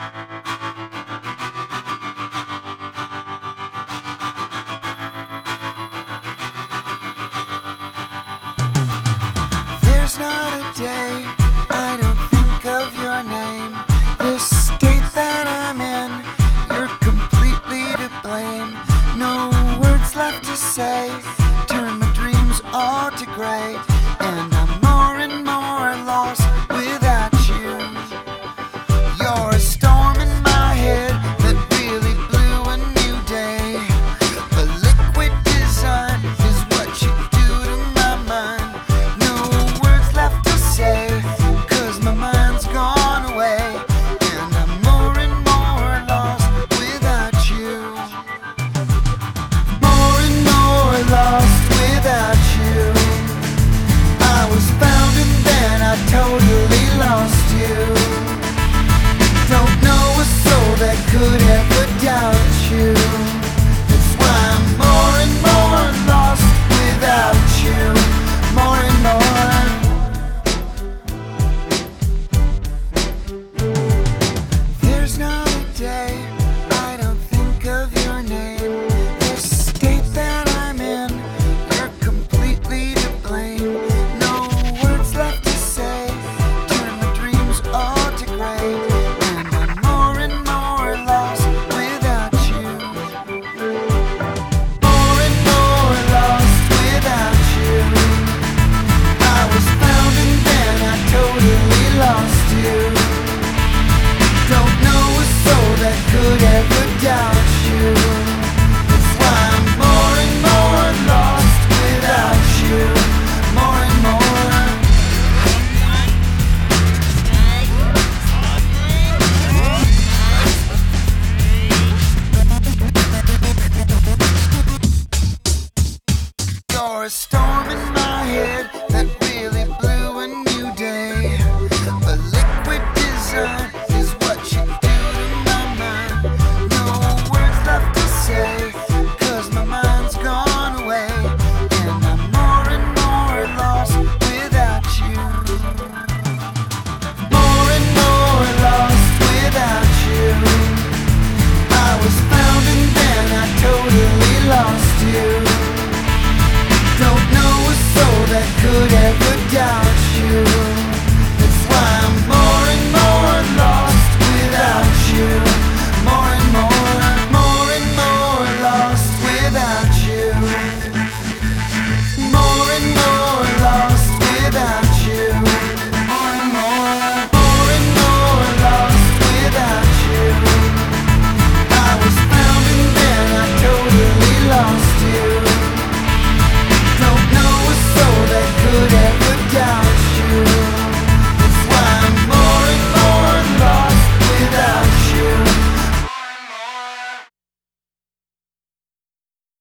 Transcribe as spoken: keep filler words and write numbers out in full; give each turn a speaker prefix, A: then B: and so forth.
A: There's not a day I don't think of your name. This state that I'm in, you're completely to blame. No words left to say, turn my dreams all to gray, and I'm more and more lost without you. You're a storm in my head that really blew a new day. A liquid design is what you do to my mind. No words left to say, 'cause my mind's gone away, and I'm more and more lost without you. More and more lost without you. I was found and then I totally lost you. Don't know a soul that could ever doubt you. That's why I'm more and more lost without you. More and more. There's not a day I don't think of your name. This state that I'm in, you're completely to blame. No words left to say, turn my dreams all to gray, and I'm more and more lost without you. More and more lost without you. I was found and then I totally lost you. Don't know a soul that could ever doubt you.